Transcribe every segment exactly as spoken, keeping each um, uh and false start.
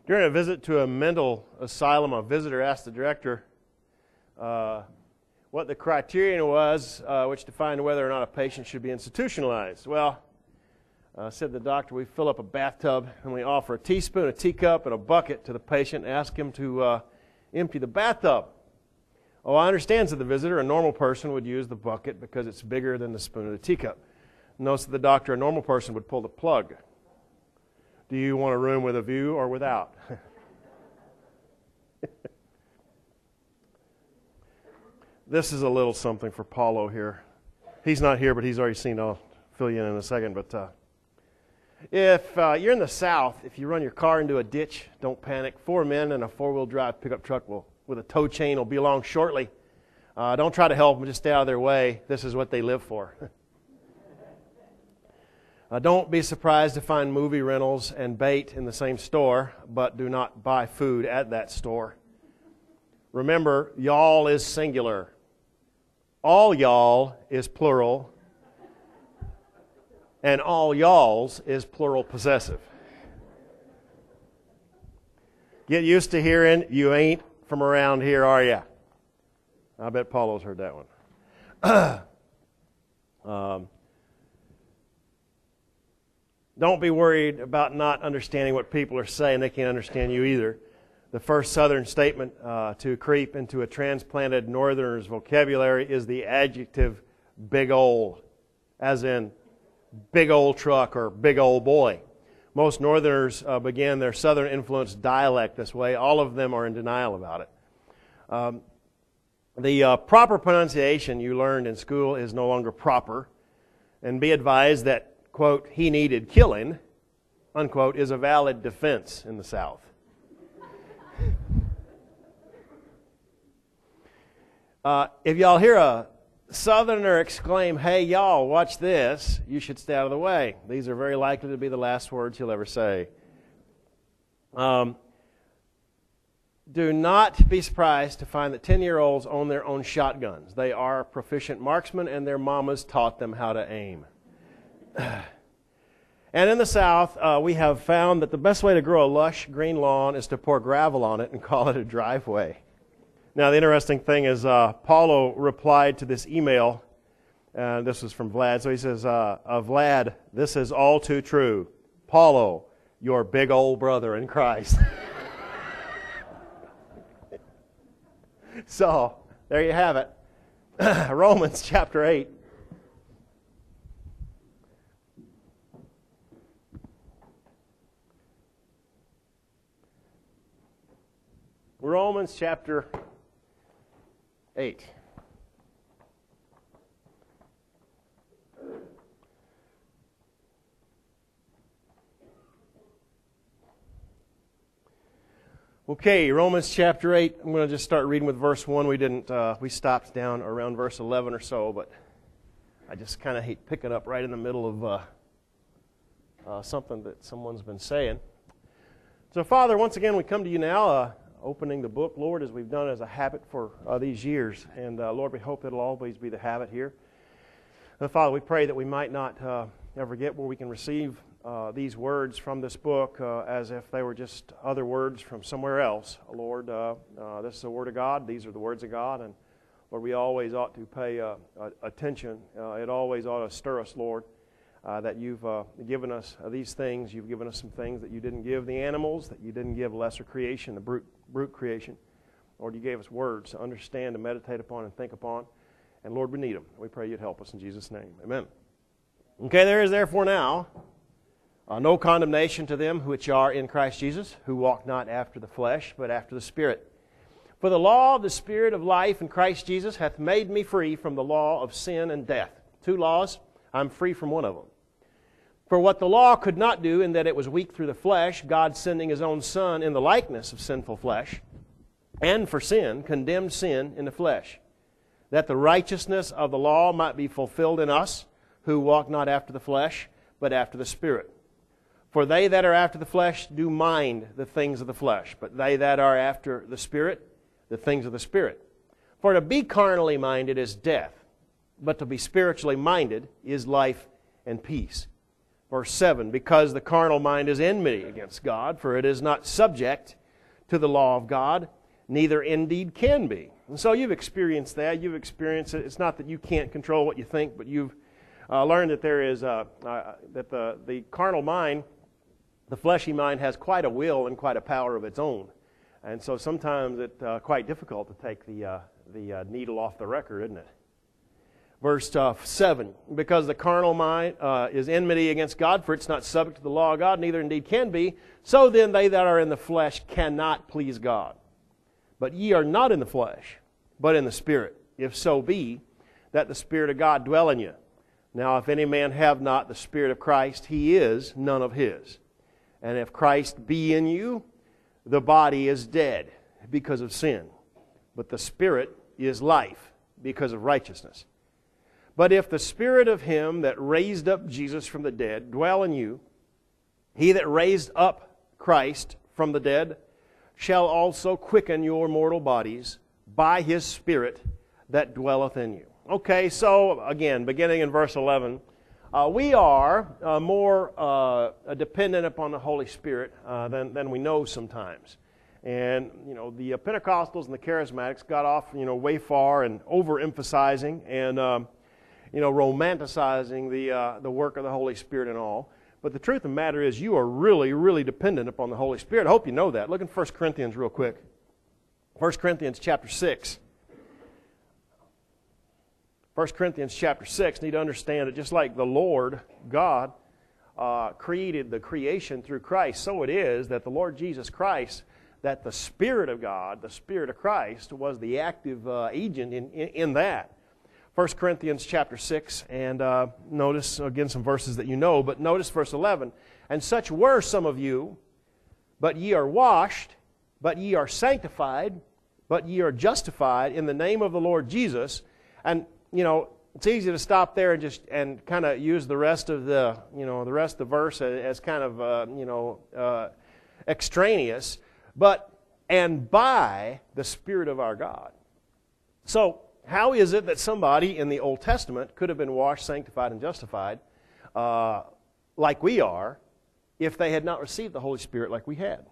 During a visit to a mental asylum, a visitor asked the director uh, what the criterion was uh, which defined whether or not a patient should be institutionalized. Well, uh, said the doctor, we fill up a bathtub and we offer a teaspoon, a teacup, and a bucket to the patient and ask him to uh, empty the bathtub. Oh, I understand, said the visitor. A normal person would use the bucket because it's bigger than the spoon or the teacup. No, said the doctor, a normal person would pull the plug. Do you want a room with a view or without? This is a little something for Paulo here. He's not here, but he's already seen. I'll fill you in in a second. But uh, if uh, you're in the South, if you run your car into a ditch, don't panic. Four men and a four-wheel drive pickup truck will, with a tow chain will be along shortly. Uh, don't try to help them. Just stay out of their way. This is what they live for. Uh, don't be surprised to find movie rentals and bait in the same store, but do not buy food at that store. Remember, y'all is singular. All y'all is plural. And all y'alls is plural possessive. Get used to hearing, you ain't from around here, are ya? I bet Paulo's heard that one. um, Don't be worried about not understanding what people are saying. They can't understand you either. The first Southern statement uh, to creep into a transplanted Northerner's vocabulary is the adjective big old, as in big old truck or big old boy. Most Northerners uh, began their Southern influenced dialect this way. All of them are in denial about it. Um, the uh, proper pronunciation you learned in school is no longer proper. And be advised that, quote, he needed killing, unquote, is a valid defense in the South. Uh, if y'all hear a Southerner exclaim, hey, y'all, watch this, you should stay out of the way. These are very likely to be the last words he'll ever say. Um, do not be surprised to find that ten-year-olds own their own shotguns. They are proficient marksmen, and their mamas taught them how to aim. And in the South, uh, we have found that the best way to grow a lush green lawn is to pour gravel on it and call it a driveway. Now, the interesting thing is uh, Paulo replied to this email, and this was from Vlad. So he says, uh, uh, Vlad, this is all too true. Paulo, your big old brother in Christ. So, there you have it. Romans chapter eight. Romans chapter eight. Okay, Romans chapter eight. I'm going to just start reading with verse one. We didn't, uh, we stopped down around verse eleven or so, but I just kind of hate picking up right in the middle of uh, uh, something that someone's been saying. So, Father, once again, we come to you now, uh, opening the book, Lord, as we've done as a habit for uh, these years. And, uh, Lord, we hope that it'll always be the habit here. Uh, Father, we pray that we might not uh, ever get where we can receive uh, these words from this book uh, as if they were just other words from somewhere else. Lord, uh, uh, this is the Word of God. These are the words of God. And, Lord, we always ought to pay uh, uh, attention. Uh, it always ought to stir us, Lord, uh, that you've uh, given us uh, these things. You've given us some things that you didn't give the animals, that you didn't give lesser creation, the brute brute creation. Lord, you gave us words to understand, to meditate upon, and think upon. And Lord, we need them. We pray you'd help us in Jesus' name. Amen. Okay, there is therefore now uh, no condemnation to them which are in Christ Jesus, who walk not after the flesh, but after the Spirit. For the law of the Spirit of life in Christ Jesus hath made me free from the law of sin and death. Two laws, I'm free from one of them. For what the law could not do, in that it was weak through the flesh, God sending His own Son in the likeness of sinful flesh, and for sin, condemned sin in the flesh, that the righteousness of the law might be fulfilled in us, who walk not after the flesh, but after the Spirit. For they that are after the flesh do mind the things of the flesh, but they that are after the Spirit, the things of the Spirit. For to be carnally minded is death, but to be spiritually minded is life and peace. Verse seven, because the carnal mind is enmity against God, for it is not subject to the law of God, neither indeed can be. And so you've experienced that. You've experienced it. It's not that you can't control what you think, but you've uh, learned that there is uh, uh, that the, the carnal mind, the fleshy mind, has quite a will and quite a power of its own. And so sometimes it's uh, quite difficult to take the, uh, the uh, needle off the record, isn't it? Verse uh, seven, because the carnal mind uh, is enmity against God, for it's not subject to the law of God, neither indeed can be. So then they that are in the flesh cannot please God. But ye are not in the flesh, but in the Spirit, if so be that the Spirit of God dwell in you. Now if any man have not the Spirit of Christ, he is none of his. And if Christ be in you, the body is dead because of sin, but the Spirit is life because of righteousness. But if the Spirit of him that raised up Jesus from the dead dwell in you, he that raised up Christ from the dead shall also quicken your mortal bodies by his Spirit that dwelleth in you. Okay, so again, beginning in verse eleven, uh, we are uh, more uh, dependent upon the Holy Spirit uh, than, than we know sometimes. And, you know, the uh, Pentecostals and the Charismatics got off, you know, way far and overemphasizing and, um, you know, romanticizing the, uh, the work of the Holy Spirit and all. But the truth of the matter is you are really, really dependent upon the Holy Spirit. I hope you know that. Look in First Corinthians real quick. First Corinthians chapter six. First Corinthians chapter six, need to understand that just like the Lord God uh, created the creation through Christ, so it is that the Lord Jesus Christ, that the Spirit of God, the Spirit of Christ, was the active uh, agent in, in, in that. First Corinthians chapter six, and uh, notice, again, some verses that you know, but notice verse eleven. And such were some of you, but ye are washed, but ye are sanctified, but ye are justified in the name of the Lord Jesus. And, you know, it's easy to stop there and just and kind of use the rest of the, you know, the rest of the verse as, as kind of, uh, you know, uh, extraneous. But, and by the Spirit of our God. So, how is it that somebody in the Old Testament could have been washed, sanctified, and justified uh, like we are if they had not received the Holy Spirit like we had?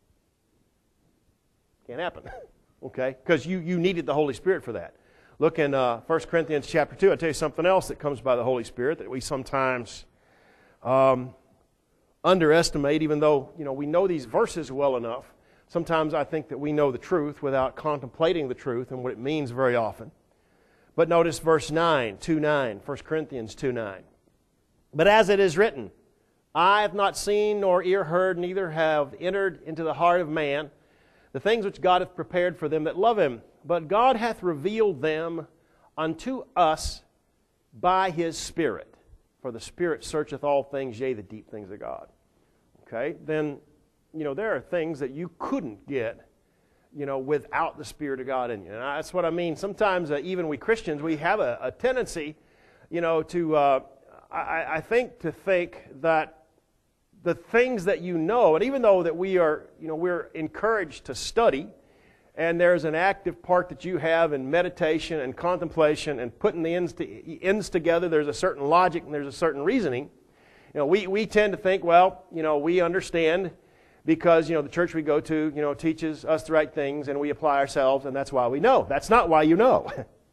Can't happen, okay? Because you, you needed the Holy Spirit for that. Look in uh, First Corinthians chapter two. I'll tell you something else that comes by the Holy Spirit that we sometimes um, underestimate, even though, you know, we know these verses well enough. Sometimes I think that we know the truth without contemplating the truth and what it means very often. But notice verse nine, two nine, First Corinthians two nine. But as it is written, eye hath not seen nor ear heard, neither have entered into the heart of man the things which God hath prepared for them that love him. But God hath revealed them unto us by his Spirit. For the Spirit searcheth all things, yea, the deep things of God. Okay, then, you know, there are things that you couldn't get, you know, without the Spirit of God in you. And that's what I mean. Sometimes, uh, even we Christians, we have a, a tendency, you know, to, uh, I, I think, to think that the things that you know, and even though that we are, you know, we're encouraged to study, and there's an active part that you have in meditation and contemplation and putting the ends, to, ends together, there's a certain logic and there's a certain reasoning. You know, we, we tend to think, well, you know, we understand because, you know, the church we go to, you know, teaches us the right things and we apply ourselves and that's why we know. That's not why you know.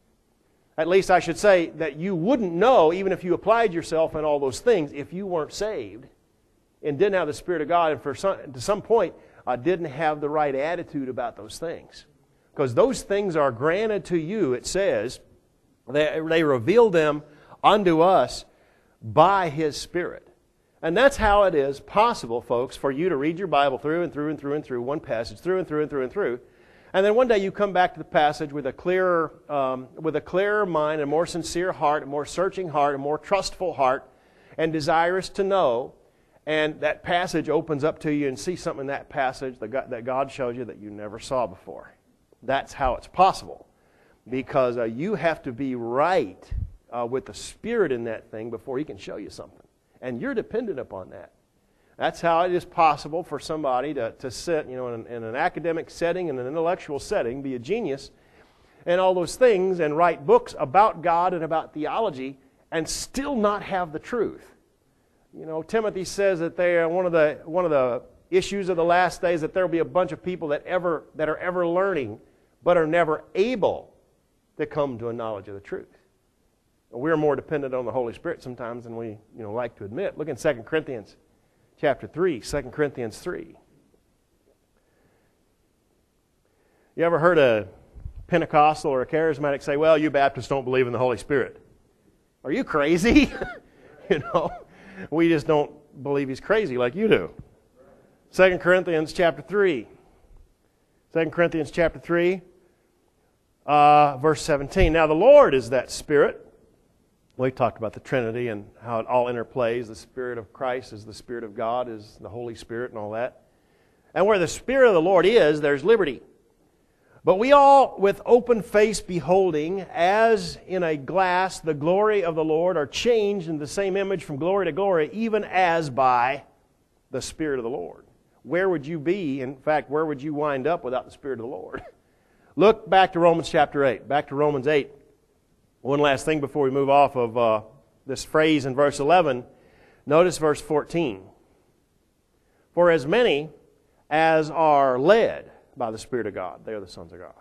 At least I should say that you wouldn't know even if you applied yourself in all those things if you weren't saved and didn't have the Spirit of God and for some, to some point uh, didn't have the right attitude about those things. Because those things are granted to you, it says, they, they reveal them unto us by His Spirit. And that's how it is possible, folks, for you to read your Bible through and through and through and through, one passage, through and through and through and through. And then one day you come back to the passage with a clearer, um, with a clearer mind, a more sincere heart, a more searching heart, a more trustful heart, and desirous to know. And that passage opens up to you and see something in that passage that God, that God shows you that you never saw before. That's how it's possible. Because uh, you have to be right uh, with the Spirit in that thing before He can show you something. And you're dependent upon that. That's how it is possible for somebody to, to sit, you know, in, in an academic setting, in an intellectual setting, be a genius, and all those things, and write books about God and about theology, and still not have the truth. you know, Timothy says that they are one of the one of the issues of the last days, that there will be a bunch of people that ever that are ever learning, but are never able to come to a knowledge of the truth. We're more dependent on the Holy Spirit sometimes than we, you know, like to admit. Look in Second Corinthians chapter three, Second Corinthians three. You ever heard a Pentecostal or a charismatic say, well, you Baptists don't believe in the Holy Spirit? Are you crazy? You know, we just don't believe he's crazy like you do. Second Corinthians chapter three. Second Corinthians chapter three, uh, verse seventeen. Now the Lord is that Spirit. We talked about the Trinity and how it all interplays. The Spirit of Christ is the Spirit of God, is the Holy Spirit and all that. And where the Spirit of the Lord is, there's liberty. But we all, with open face beholding, as in a glass, the glory of the Lord, are changed in the same image from glory to glory, even as by the Spirit of the Lord. Where would you be? In fact, where would you wind up without the Spirit of the Lord? Look back to Romans chapter eight. Back to Romans eight. One last thing before we move off of uh, this phrase in verse eleven. Notice verse fourteen. For as many as are led by the Spirit of God, they are the sons of God.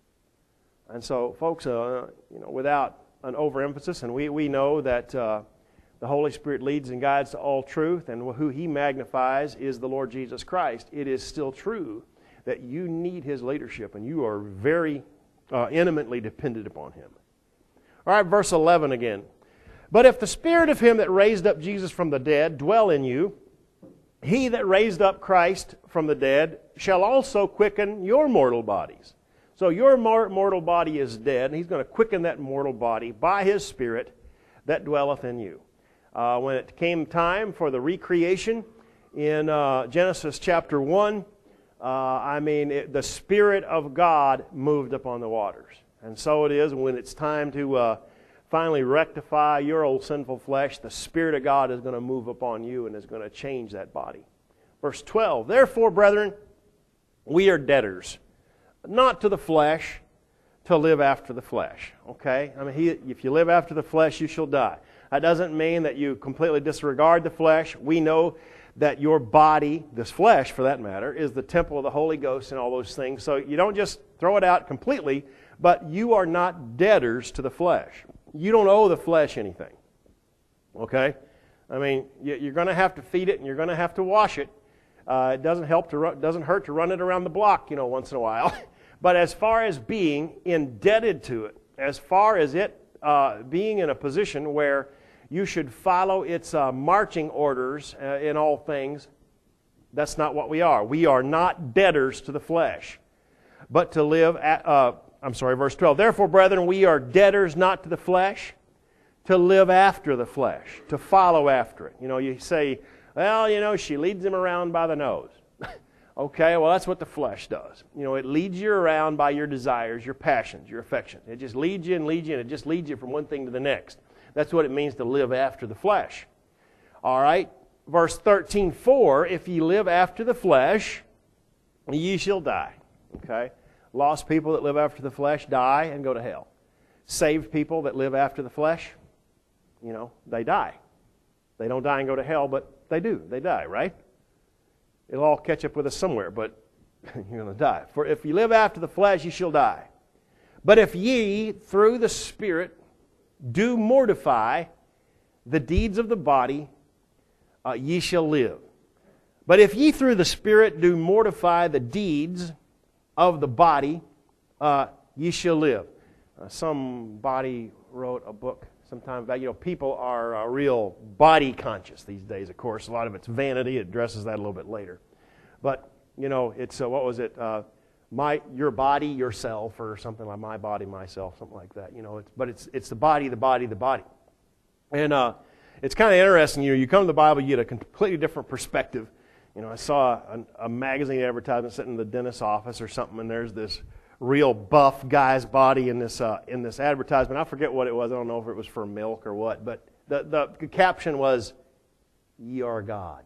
And so, folks, uh, you know, without an overemphasis, and we, we know that uh, the Holy Spirit leads and guides to all truth, and who He magnifies is the Lord Jesus Christ. It is still true that you need His leadership, and you are very uh, intimately dependent upon Him. All right, verse eleven again. But if the Spirit of Him that raised up Jesus from the dead dwell in you, He that raised up Christ from the dead shall also quicken your mortal bodies. So your mortal body is dead, and He's going to quicken that mortal body by His Spirit that dwelleth in you. Uh, when it came time for the recreation in uh, Genesis chapter one, uh, I mean, it, the Spirit of God moved upon the waters. And so it is when it's time to uh, finally rectify your old sinful flesh, the Spirit of God is going to move upon you and is going to change that body. Verse twelve, therefore, brethren, we are debtors, not to the flesh, to live after the flesh. Okay? I mean, he, if you live after the flesh, you shall die. That doesn't mean that you completely disregard the flesh. We know that your body, this flesh for that matter, is the temple of the Holy Ghost and all those things. So you don't just throw it out completely, but you are not debtors to the flesh. You don't owe the flesh anything. Okay? I mean, you're going to have to feed it and you're going to have to wash it. Uh, it doesn't help to run, doesn't hurt to run it around the block, you know, once in a while. But as far as being indebted to it, as far as it uh, being in a position where you should follow its uh, marching orders uh, in all things, that's not what we are. We are not debtors to the flesh, but to live at, uh, I'm sorry, verse twelve. Therefore, brethren, we are debtors not to the flesh, to live after the flesh, to follow after it. You know, you say, well, you know, she leads him around by the nose. Okay, well, that's what the flesh does. You know, it leads you around by your desires, your passions, your affections. It just leads you and leads you, and it just leads you from one thing to the next. That's what it means to live after the flesh. All right, verse thirteen, for if ye live after the flesh, ye shall die. Okay, lost people that live after the flesh die and go to hell. Saved people that live after the flesh, you know, they die. They don't die and go to hell, but they do. They die, right? It'll all catch up with us somewhere, but you're going to die. For if ye live after the flesh, ye shall die. But if ye, through the Spirit, do mortify the deeds of the body, uh, ye shall live. But if ye through the Spirit do mortify the deeds of the body, uh, ye shall live. Uh, somebody wrote a book sometime back. You know, people are uh, real body conscious these days, of course. A lot of it's vanity. It addresses that a little bit later. But, you know, it's, uh, what was it? Uh, my, your body, yourself, or something like my body, myself, something like that. You know, it's, but it's, it's the body, the body, the body. And uh, it's kind of interesting. You know, you come to the Bible, you get a completely different perspective. You know, I saw a, a magazine advertisement sitting in the dentist's office or something, and there's this real buff guy's body in this uh, in this advertisement. I forget what it was. I don't know if it was for milk or what, but the, the caption was, "Ye are God."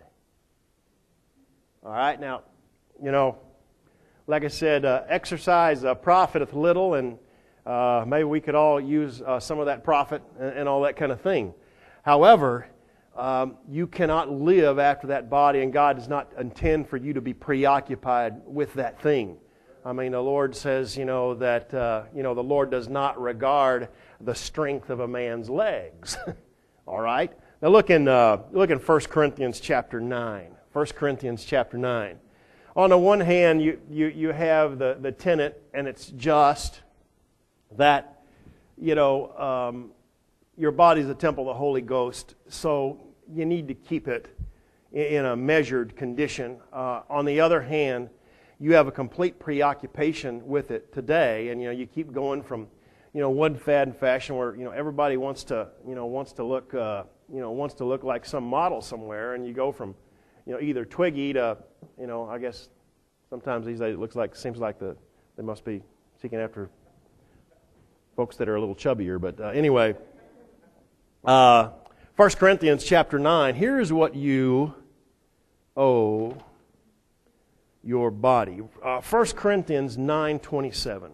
All right, now, you know, like I said, uh, exercise uh, profiteth little, and uh, maybe we could all use uh, some of that profit and, and all that kind of thing. However, um, you cannot live after that body, and God does not intend for you to be preoccupied with that thing. I mean, the Lord says, you know, that, uh, you know, the Lord does not regard the strength of a man's legs. All right? Now look in, uh, look in First Corinthians chapter nine. First Corinthians chapter nine. On the one hand, you, you, you have the, the tenet, and it's just, that, you know, um, your body's a temple of the Holy Ghost, so you need to keep it in a measured condition. Uh, on the other hand, you have a complete preoccupation with it today, and you know you keep going from, you know, one fad and fashion where you know everybody wants to, you know, wants to look, uh, you know, wants to look like some model somewhere, and you go from, you know, either Twiggy to, you know, I guess sometimes these days it looks like seems like the they must be seeking after folks that are a little chubbier, but uh, anyway. Uh, First Corinthians chapter nine, here's what you owe your body. Uh, First Corinthians nine twenty-seven.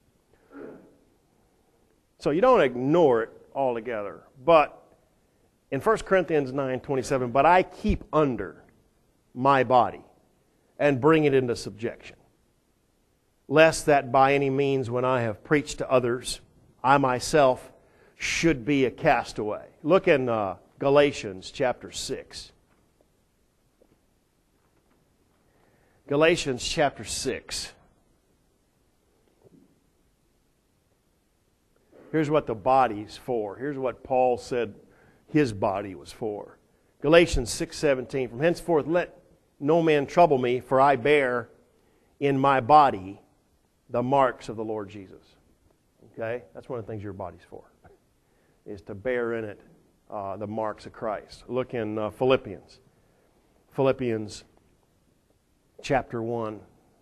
So you don't ignore it altogether, but in First Corinthians nine twenty-seven, but I keep under my body and bring it into subjection, lest that by any means when I have preached to others, I myself should be a castaway. Look in uh, Galatians chapter six. Galatians chapter six. Here's what the body's for. Here's what Paul said his body was for. Galatians six seventeen. From henceforth let no man trouble me, for I bear in my body the marks of the Lord Jesus. Okay? That's one of the things your body's for, is to bear in it uh, the marks of Christ. Look in uh, Philippians. Philippians chapter one,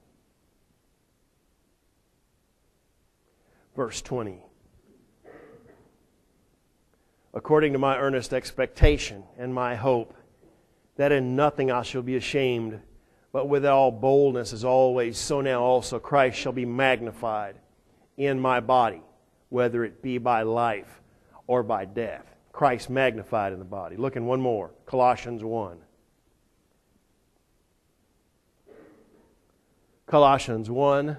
verse twenty. According to my earnest expectation and my hope, that in nothing I shall be ashamed, but with all boldness as always, so now also Christ shall be magnified in my body, whether it be by life or by death. Christ magnified in the body. Look in one more, Colossians one. Colossians one,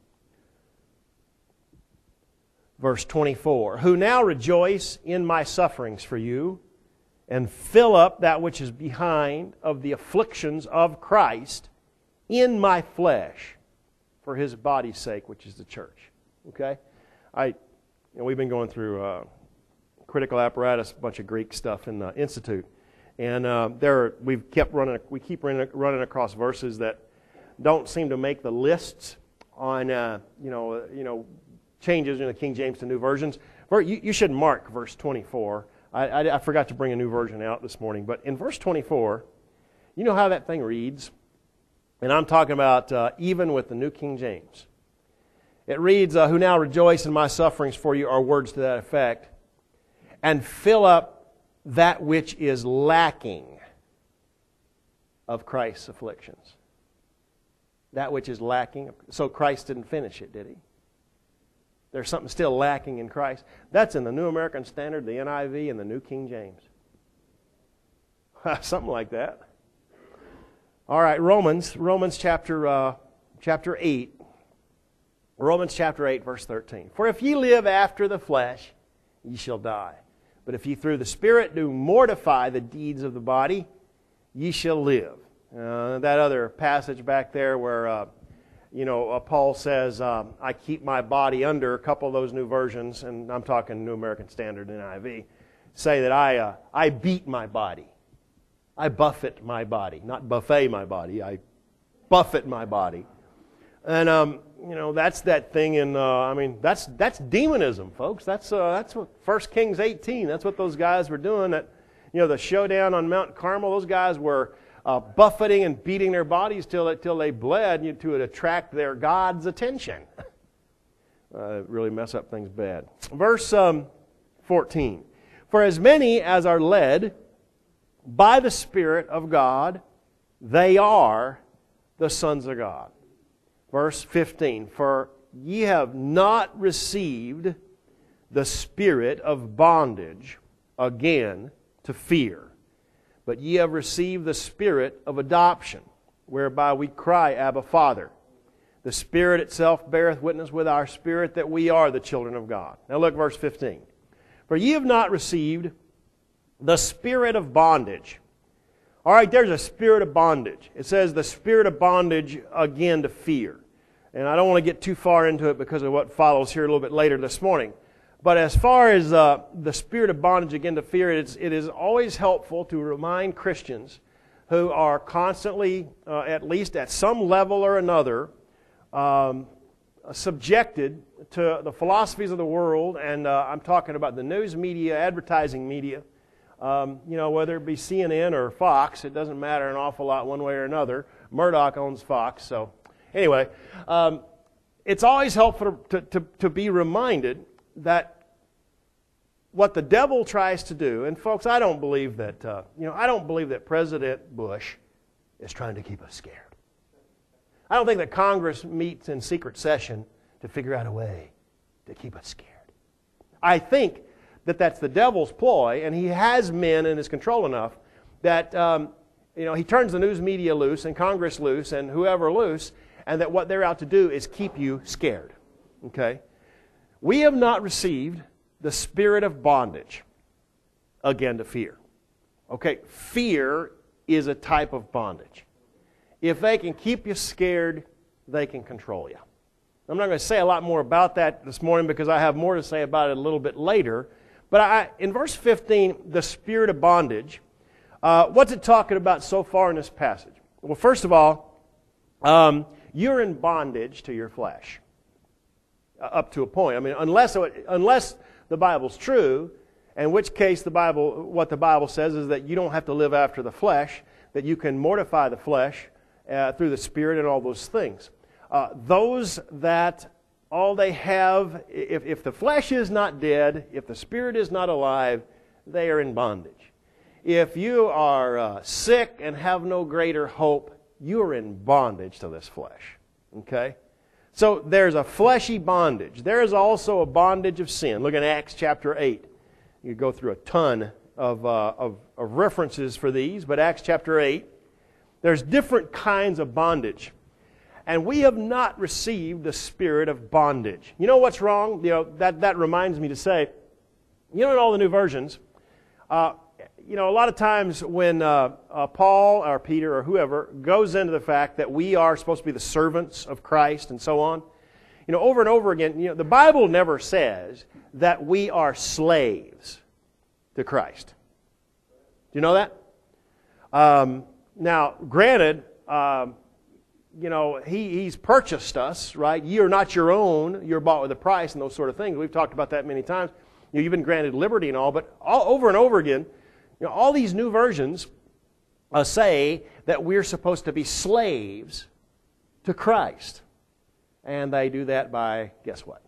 verse twenty-four. Who now rejoice in my sufferings for you, and fill up that which is behind of the afflictions of Christ in my flesh, for His body's sake, which is the church. Okay? I, you know, we've been going through uh, critical apparatus, a bunch of Greek stuff in the Institute, and uh, there we've kept running. We keep running, running across verses that don't seem to make the lists on uh, you know you know changes in the King James to new versions. You, you should mark verse twenty-four. I, I, I forgot to bring a new version out this morning, but in verse twenty-four, you know how that thing reads, and I'm talking about uh, even with the New King James. It reads, uh, who now rejoice in my sufferings for you, are words to that effect, and fill up that which is lacking of Christ's afflictions. That which is lacking. So Christ didn't finish it, did He? There's something still lacking in Christ. That's in the New American Standard, the N I V, and the New King James. Something like that. All right, Romans, Romans chapter uh, chapter eight. Romans chapter eight, verse thirteen. For if ye live after the flesh, ye shall die. But if ye through the Spirit do mortify the deeds of the body, ye shall live. Uh, that other passage back there where, uh, you know, uh, Paul says, um, I keep my body under, a couple of those new versions, and I'm talking New American Standard and N I V, say that I, uh, I beat my body. I buffet my body. Not buffet my body. I buffet my body. And, um, you know, that's that thing in, uh, I mean, that's that's demonism, folks. That's uh, that's what First Kings eighteen, that's what those guys were doing. That, you know, the showdown on Mount Carmel, those guys were uh, buffeting and beating their bodies till, till they bled, you know, to attract their God's attention. uh, really mess up things bad. Verse um, fourteen. For as many as are led by the Spirit of God, they are the sons of God. Verse fifteen, for ye have not received the spirit of bondage again to fear, but ye have received the Spirit of adoption, whereby we cry, Abba, Father. The Spirit itself beareth witness with our spirit that we are the children of God. Now look, verse fifteen. For ye have not received the spirit of bondage. All right, there's a spirit of bondage. It says the spirit of bondage, again, to fear. And I don't want to get too far into it because of what follows here a little bit later this morning. But as far as uh, the spirit of bondage, again, to fear, it's, it is always helpful to remind Christians who are constantly, uh, at least at some level or another, um, subjected to the philosophies of the world. And uh, I'm talking about the news media, advertising media, um, you know, whether it be C N N or Fox, it doesn't matter an awful lot one way or another. Murdoch owns Fox, so anyway, um, it's always helpful to, to, to be reminded that what the devil tries to do, and folks, I don't believe that, uh, you know, I don't believe that President Bush is trying to keep us scared. I don't think that Congress meets in secret session to figure out a way to keep us scared. I think that that's the devil's ploy, and he has men in his control enough that, um, you know, he turns the news media loose and Congress loose and whoever loose, and that what they're out to do is keep you scared. Okay? We have not received the spirit of bondage, again, to fear. Okay, fear is a type of bondage. If they can keep you scared, they can control you. I'm not going to say a lot more about that this morning because I have more to say about it a little bit later. But I, in verse fifteen, the spirit of bondage, uh, what's it talking about so far in this passage? Well, first of all, um, you're in bondage to your flesh. Up to a point. I mean, unless unless the Bible's true, in which case the Bible, what the Bible says is that you don't have to live after the flesh, that you can mortify the flesh uh, through the Spirit and all those things. Uh, those that all they have, if, if the flesh is not dead, if the Spirit is not alive, they are in bondage. If you are uh, sick and have no greater hope, you are in bondage to this flesh. Okay? So there's a fleshy bondage. There is also a bondage of sin. Look at Acts chapter eight. You go through a ton of, uh, of, of references for these, but Acts chapter eight, there's different kinds of bondage. And we have not received the spirit of bondage. You know what's wrong? You know, that, that reminds me to say, you know, in all the new versions, uh, you know, a lot of times when uh, uh, Paul or Peter or whoever goes into the fact that we are supposed to be the servants of Christ and so on, you know, over and over again, you know, the Bible never says that we are slaves to Christ. Do you know that? Um, now, granted, um, you know, he, He's purchased us, right? Ye are not your own. You're bought with a price and those sort of things. We've talked about that many times. You know, you've been granted liberty and all, but all, over and over again, you know, all these new versions uh, say that we're supposed to be slaves to Christ. And they do that by, guess what?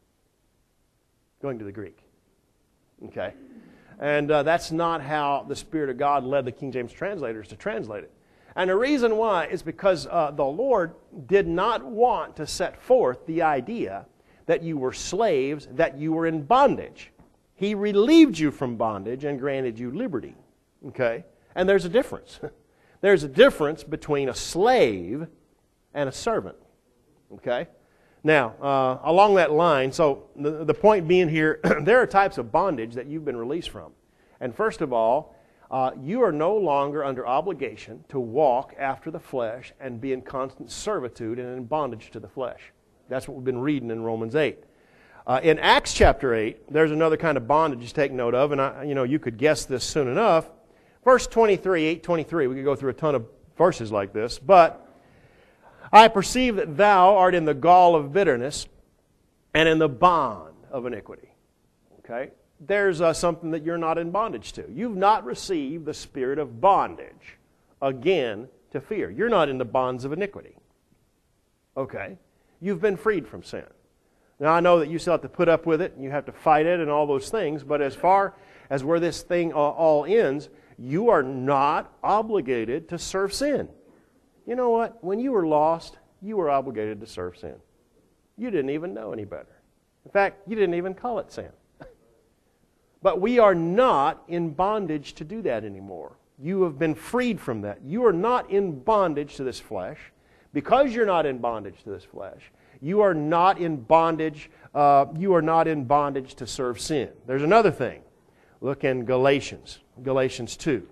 Going to the Greek. Okay? And uh, that's not how the Spirit of God led the King James translators to translate it. And the reason why is because uh, the Lord did not want to set forth the idea that you were slaves, that you were in bondage. He relieved you from bondage and granted you liberty. Okay? And there's a difference. There's a difference between a slave and a servant. Okay? Now, uh, along that line, so the, the point being here, there are types of bondage that you've been released from. And first of all, uh, you are no longer under obligation to walk after the flesh and be in constant servitude and in bondage to the flesh. That's what we've been reading in Romans eight. Uh, in Acts chapter eight, there's another kind of bondage to take note of, and I, you know, you could guess this soon enough. Verse twenty-three, eight twenty-three, we could go through a ton of verses like this, but I perceive that thou art in the gall of bitterness and in the bond of iniquity. Okay? There's uh, something that you're not in bondage to. You've not received the spirit of bondage, again, to fear. You're not in the bonds of iniquity. Okay? You've been freed from sin. Now, I know that you still have to put up with it, and you have to fight it and all those things, but as far as where this thing all ends, you are not obligated to serve sin. You know what? When you were lost, you were obligated to serve sin. You didn't even know any better. In fact, you didn't even call it sin. But we are not in bondage to do that anymore. You have been freed from that. You are not in bondage to this flesh. Because you're not in bondage to this flesh, you are not in bondage, uh, you are not in bondage to serve sin. There's another thing. Look in Galatians, Galatians two.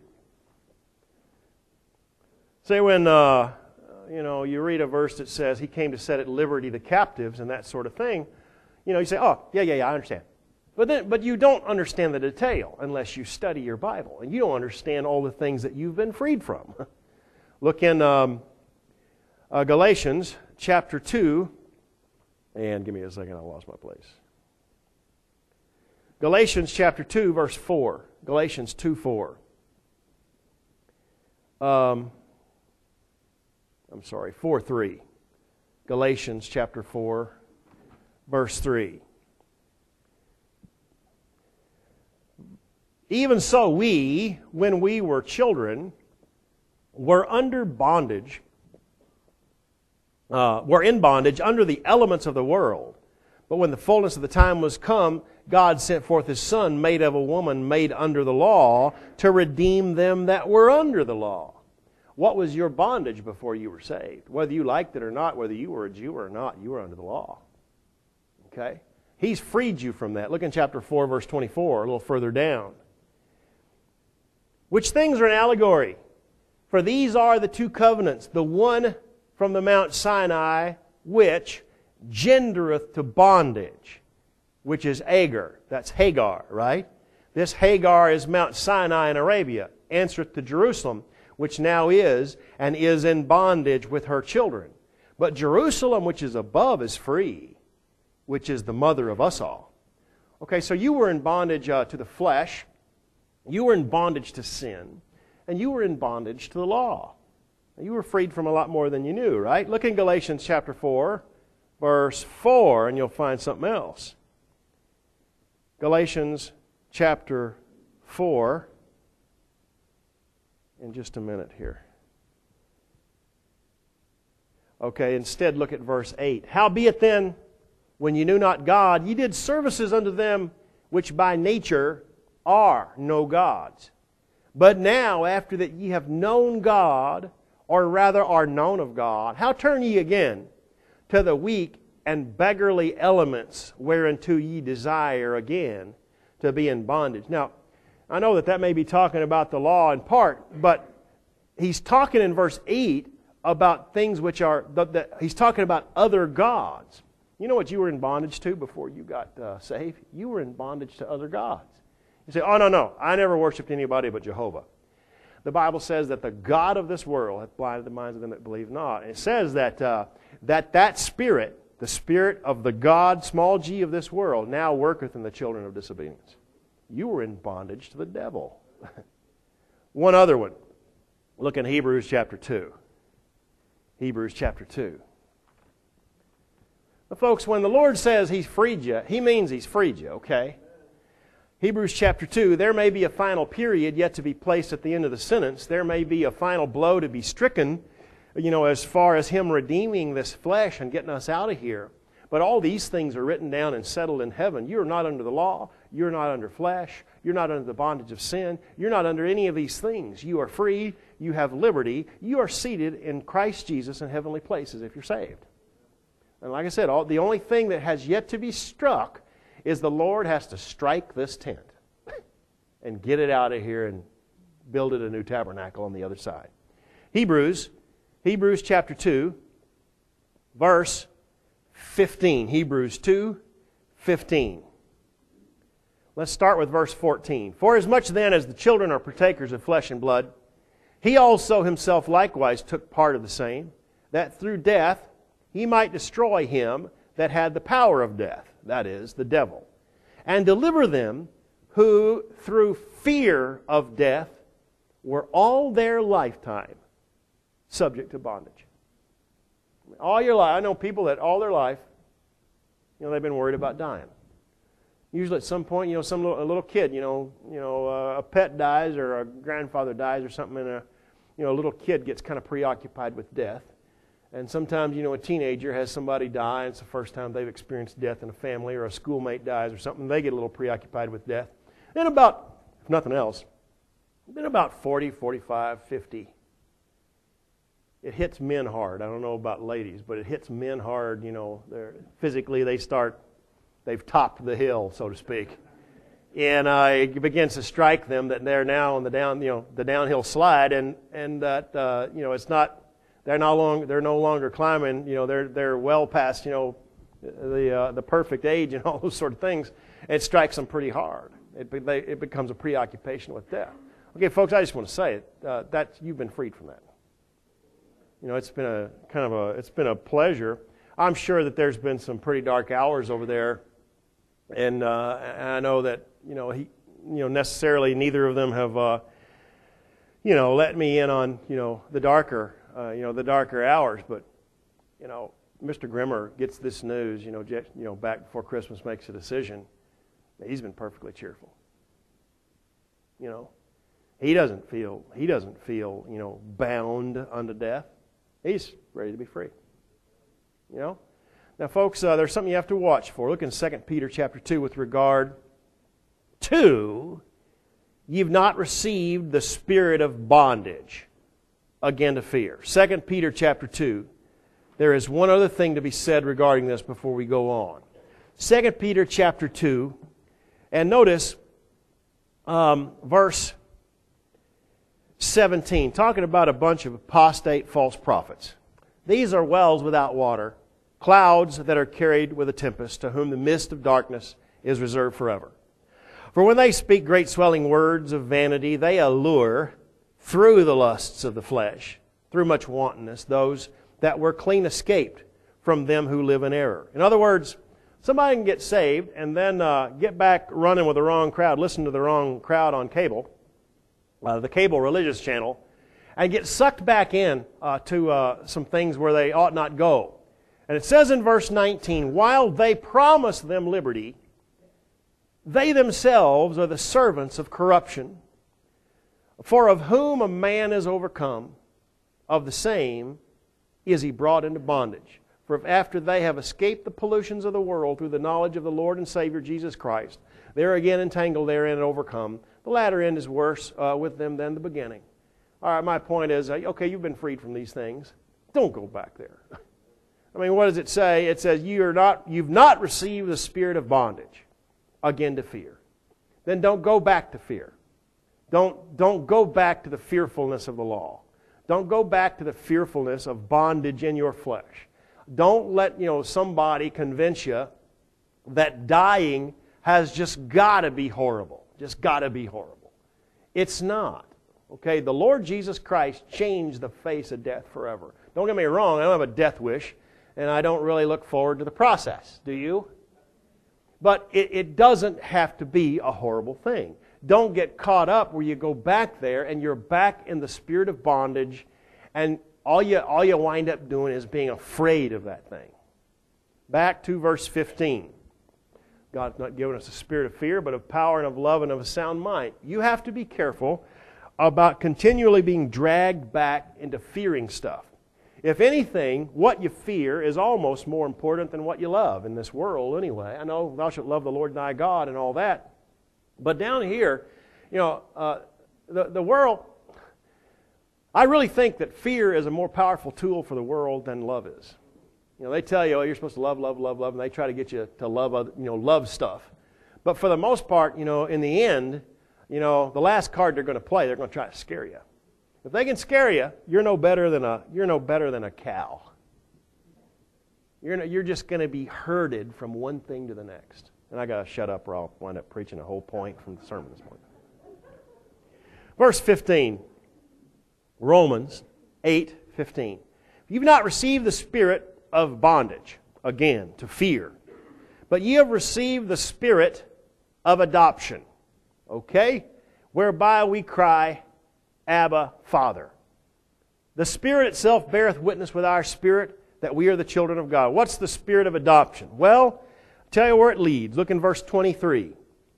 Say when, uh, you know, you read a verse that says, He came to set at liberty the captives and that sort of thing, you know, you say, oh, yeah, yeah, yeah, I understand. But then, but you don't understand the detail unless you study your Bible. And you don't understand all the things that you've been freed from. Look in um, uh, Galatians chapter two. And give me a second, I lost my place. Galatians chapter two, verse four. Galatians two four. Um, I'm sorry, four three. Galatians chapter four, verse three. Even so, we, when we were children, were under bondage, uh, were in bondage under the elements of the world. But when the fullness of the time was come, God sent forth His Son, made of a woman, made under the law, to redeem them that were under the law. What was your bondage before you were saved? Whether you liked it or not, whether you were a Jew or not, you were under the law. Okay? He's freed you from that. Look in chapter four, verse twenty-four, a little further down. Which things are an allegory? For these are the two covenants, the one from the Mount Sinai, which gendereth to bondage, which is Agar. That's Hagar, right? This Hagar is Mount Sinai in Arabia, answereth to Jerusalem, which now is, and is in bondage with her children. But Jerusalem, which is above, is free, which is the mother of us all. Okay, so you were in bondage uh, to the flesh, you were in bondage to sin, and you were in bondage to the law. You were freed from a lot more than you knew, right? Look in Galatians chapter four, verse four, and you'll find something else. Galatians chapter four, in just a minute here. Okay, instead look at verse eight. Howbeit then, when you knew not God, ye did services unto them which by nature are no gods. But now, after that ye have known God, or rather are known of God, how turn ye again to the weak and beggarly elements whereunto ye desire again to be in bondage? Now, I know that that may be talking about the law in part, but he's talking in verse eight about things which are, the, the, he's talking about other gods. You know what you were in bondage to before you got uh, saved? You were in bondage to other gods. You say, oh, no, no, I never worshiped anybody but Jehovah. The Bible says that the God of this world hath blinded the minds of them that believe not. And it says that, uh, that that spirit, the spirit of the God, small g, of this world, now worketh in the children of disobedience. You were in bondage to the devil. One other one. Look in Hebrews chapter two. Hebrews chapter two. Now, folks, when the Lord says He's freed you, He means He's freed you, okay? Hebrews chapter two, there may be a final period yet to be placed at the end of the sentence. There may be a final blow to be stricken, you know, as far as Him redeeming this flesh and getting us out of here. But all these things are written down and settled in heaven. You're not under the law. You're not under flesh. You're not under the bondage of sin. You're not under any of these things. You are free. You have liberty. You are seated in Christ Jesus in heavenly places if you're saved. And like I said, all, the only thing that has yet to be struck is the Lord has to strike this tent and get it out of here and build it a new tabernacle on the other side. Hebrews, Hebrews chapter two, verse fifteen. Hebrews two, fifteen. Let's start with verse fourteen. For as much then as the children are partakers of flesh and blood, He also Himself likewise took part of the same, that through death He might destroy him that had the power of death, that is, the devil, and deliver them who through fear of death were all their lifetime subject to bondage. All your life, I know people that all their life, you know, they've been worried about dying. Usually at some point, you know, some little, a little kid, you know, you know, uh, a pet dies or a grandfather dies or something, and a, you know, a little kid gets kind of preoccupied with death. And sometimes, you know, a teenager has somebody die, and it's the first time they've experienced death in a family, or a schoolmate dies or something, they get a little preoccupied with death. And about, if nothing else, been about forty, forty-five, fifty. It hits men hard. I don't know about ladies, but it hits men hard. You know, they're, physically they start, they've topped the hill, so to speak. And uh, it begins to strike them that they're now on the down, you know, the downhill slide, and and that uh, you know it's not, they're no longer they're no longer climbing. You know, they're they're well past, you know, the uh, the perfect age and all those sort of things. It strikes them pretty hard. It be, they, it becomes a preoccupation with death. Okay, folks, I just want to say it. Uh, that you've been freed from that. You know, it's been a kind of a it's been a pleasure. I'm sure that there's been some pretty dark hours over there, and, uh, and I know that you know he you know necessarily neither of them have uh, you know let me in on you know the darker uh, you know the darker hours. But you know, Mister Grimmer gets this news you know j- you know back before Christmas, makes a decision. He's been perfectly cheerful. You know, he doesn't feel he doesn't feel you know bound unto death. He's ready to be free. You know? Now, folks, uh, there's something you have to watch for. Look in Second Peter chapter two with regard to you've not received the spirit of bondage again to fear. Second Peter chapter two. There is one other thing to be said regarding this before we go on. Second Peter chapter two, and notice um, verse seventeen, talking about a bunch of apostate false prophets. These are wells without water, clouds that are carried with a tempest, to whom the mist of darkness is reserved forever. For when they speak great swelling words of vanity, they allure through the lusts of the flesh, through much wantonness, those that were clean escaped from them who live in error. In other words, somebody can get saved and then uh, get back running with the wrong crowd, listen to the wrong crowd on cable, Uh, the cable religious channel, and get sucked back in uh, to uh, some things where they ought not go. And it says in verse nineteen, while they promise them liberty, they themselves are the servants of corruption. For of whom a man is overcome, of the same is he brought into bondage. For if after they have escaped the pollutions of the world through the knowledge of the Lord and Savior Jesus Christ, they are again entangled therein and overcome, the latter end is worse uh, with them than the beginning. All right, my point is, uh, okay, you've been freed from these things. Don't go back there. I mean, what does it say? It says you are not, you've not received the spirit of bondage, again to fear. Then don't go back to fear. Don't, don't go back to the fearfulness of the law. Don't go back to the fearfulness of bondage in your flesh. Don't let you know somebody convince you that dying has just got to be horrible. Just got to be horrible. It's not. Okay, the Lord Jesus Christ changed the face of death forever. Don't get me wrong, I don't have a death wish, and I don't really look forward to the process. Do you? But it, it doesn't have to be a horrible thing. Don't get caught up where you go back there and you're back in the spirit of bondage, and all you, all you wind up doing is being afraid of that thing. Back to verse fifteen. God's not given us a spirit of fear, but of power and of love and of a sound mind. You have to be careful about continually being dragged back into fearing stuff. If anything, what you fear is almost more important than what you love in this world anyway. I know thou shalt love the Lord thy God and all that. But down here, you know, uh, the, the world, I really think that fear is a more powerful tool for the world than love is. You know, they tell you, oh, you're supposed to love, love, love, love, and they try to get you to love, other, you know, love stuff. But for the most part, you know, in the end, you know, the last card they're going to play, they're going to try to scare you. If they can scare you, you're no better than a you're no better than a cow. You're no, you're just going to be herded from one thing to the next. And I got to shut up, or I'll wind up preaching a whole point from the sermon this morning. Verse fifteen, Romans eight fifteen. You've not received the spirit of bondage, again, to fear, but ye have received the spirit of adoption, okay, whereby we cry, Abba, Father. The Spirit itself beareth witness with our spirit that we are the children of God. What's the spirit of adoption? Well, I'll tell you where it leads. Look in verse twenty-three.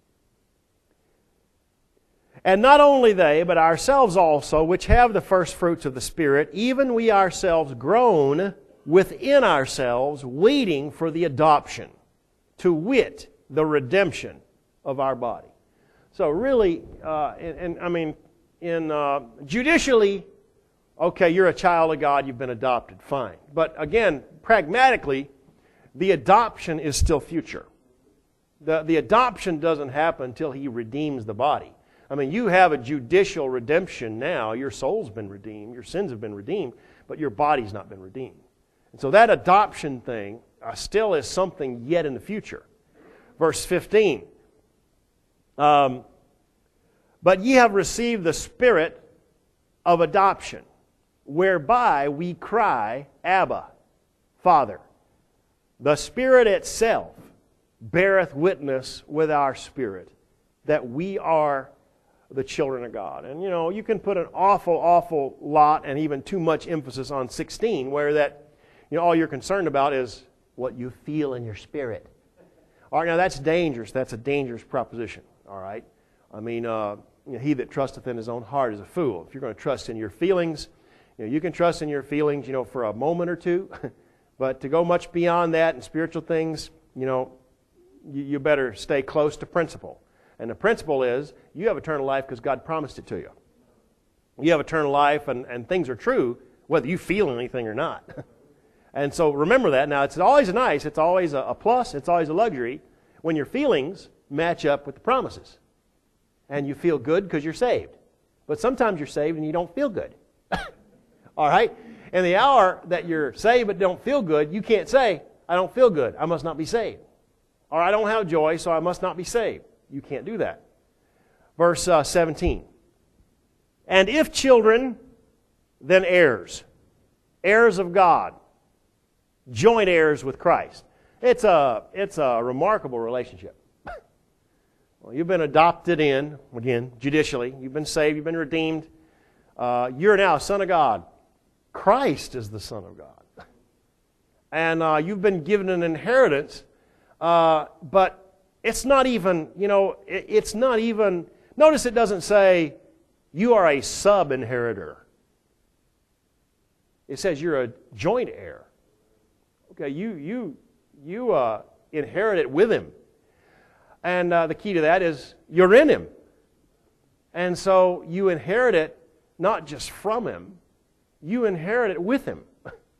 And not only they, but ourselves also, which have the first fruits of the Spirit, even we ourselves groan within ourselves, waiting for the adoption, to wit, the redemption of our body. So really, uh, and, and I mean, in uh, judicially, okay, you're a child of God, you've been adopted, fine. But again, pragmatically, the adoption is still future. The, the adoption doesn't happen until He redeems the body. I mean, you have a judicial redemption now. Your soul's been redeemed, your sins have been redeemed, but your body's not been redeemed. And so that adoption thing uh, still is something yet in the future. Verse fifteen. Um, but ye have received the Spirit of adoption, whereby we cry, Abba, Father. The Spirit itself beareth witness with our spirit that we are the children of God. And, you know, you can put an awful, awful lot and even too much emphasis on sixteen, where that, you know, all you're concerned about is what you feel in your spirit. All right, now that's dangerous. That's a dangerous proposition, all right? I mean, uh, you know, he that trusteth in his own heart is a fool. If you're going to trust in your feelings, you know, you can trust in your feelings, you know, for a moment or two, but to go much beyond that in spiritual things, you know, you, you better stay close to principle. And the principle is you have eternal life because God promised it to you. You have eternal life and, and things are true whether you feel anything or not. And so remember that. Now, it's always nice, it's always a, a plus, it's always a luxury when your feelings match up with the promises. And you feel good because you're saved. But sometimes you're saved and you don't feel good. All right? In the hour that you're saved but don't feel good, you can't say, I don't feel good, I must not be saved. Or I don't have joy, so I must not be saved. You can't do that. Verse uh, seventeen. And if children, then heirs. Heirs of God. Joint heirs with Christ. It's a, it's a remarkable relationship. Well, you've been adopted in, again, judicially. You've been saved. You've been redeemed. Uh, you're now a son of God. Christ is the Son of God. And uh, you've been given an inheritance, uh, but it's not even, you know, it, it's not even, notice it doesn't say you are a sub-inheritor. It says you're a joint heir. Okay, you, you, you uh, inherit it with Him. And uh, the key to that is you're in Him. And so you inherit it not just from Him, you inherit it with Him.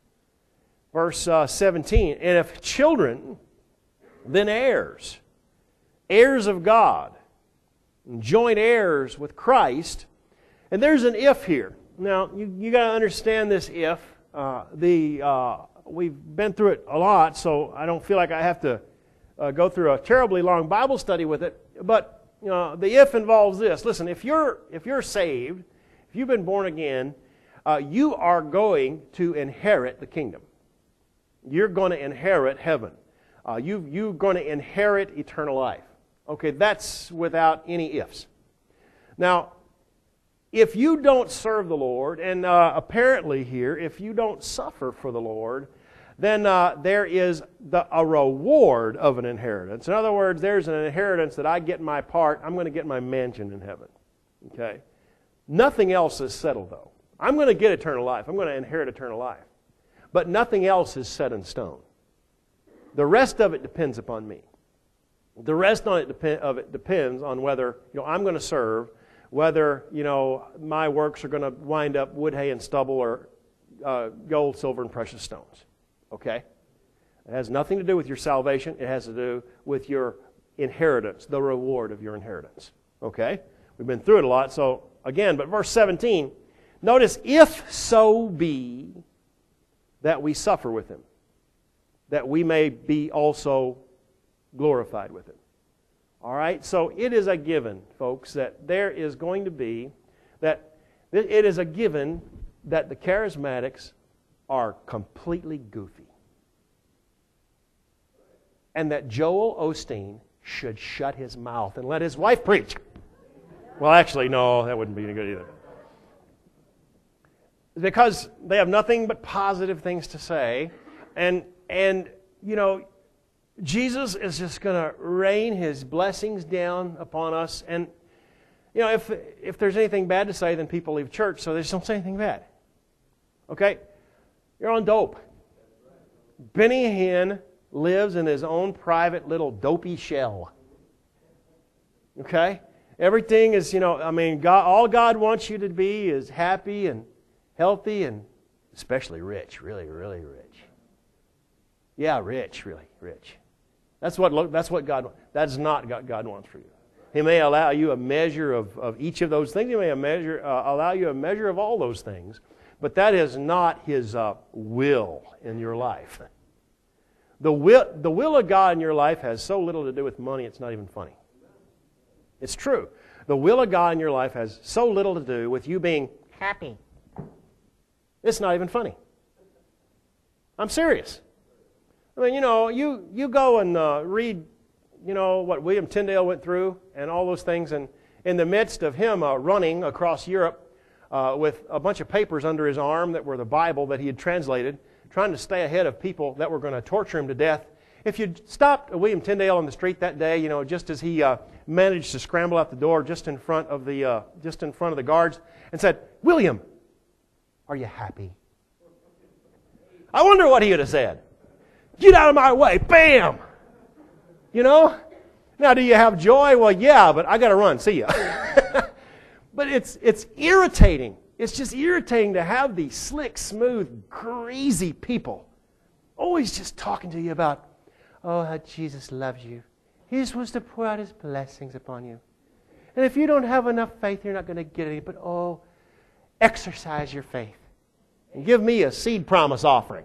Verse uh, seventeen, and if children, then heirs, heirs of God, joint heirs with Christ. And there's an if here. Now, you, you got to understand this if. Uh, the uh, we've been through it a lot, so I don't feel like I have to uh, go through a terribly long Bible study with it. But you know, the if involves this. Listen, if you're if you're saved, if you've been born again, uh, you are going to inherit the kingdom. You're going to inherit heaven. Uh, you you're going to inherit eternal life. Okay, that's without any ifs. Now, if you don't serve the Lord, and uh, apparently here, if you don't suffer for the Lord, then uh, there is the, a reward of an inheritance. In other words, there's an inheritance that I get my part. I'm going to get my mansion in heaven. Okay? Nothing else is settled, though. I'm going to get eternal life. I'm going to inherit eternal life. But nothing else is set in stone. The rest of it depends upon me. The rest on it dep- of it depends on whether you know I'm going to serve, whether, you know, my works are going to wind up wood, hay, and stubble or uh, gold, silver, and precious stones. Okay? It has nothing to do with your salvation. It has to do with your inheritance, the reward of your inheritance. Okay? We've been through it a lot, so again, but verse seventeen, notice, if so be that we suffer with Him, that we may be also glorified with Him. All right, so it is a given, folks, that there is going to be, that it is a given that the charismatics are completely goofy. And that Joel Osteen should shut his mouth and let his wife preach. Well, actually, no, that wouldn't be any good either. Because they have nothing but positive things to say. And, and you know, Jesus is just going to rain His blessings down upon us. And, you know, if if there's anything bad to say, then people leave church, so they just don't say anything bad. Okay? You're on dope. Benny Hinn lives in his own private little dopey shell. Okay? Everything is, you know, I mean, God, all God wants you to be is happy and healthy and especially rich, really, really rich. Yeah, rich, really, rich. That's what, that's what God wants. That's not what God wants for you. He may allow you a measure of, of each of those things. He may a measure, uh, allow you a measure of all those things. But that is not His uh, will in your life. The will, the will of God in your life has so little to do with money, it's not even funny. It's true. The will of God in your life has so little to do with you being happy. It's not even funny. I'm serious. I mean, you know, you, you go and uh, read, you know, what William Tyndale went through and all those things, and in the midst of him uh, running across Europe uh, with a bunch of papers under his arm that were the Bible that he had translated, trying to stay ahead of people that were going to torture him to death. If you'd stopped William Tyndale on the street that day, you know, just as he uh, managed to scramble out the door just in front of the uh, just in front of the guards, and said, "William, are you happy?" I wonder what he would have said. "Get out of my way!" Bam! You know. Now, do you have joy? Well, yeah, but I got to run. See ya. But it's it's irritating. It's just irritating to have these slick, smooth, crazy people always just talking to you about, oh, how Jesus loves you. He just wants to pour out His blessings upon you. And if you don't have enough faith, you're not going to get any. But, oh, exercise your faith. And give me a seed promise offering.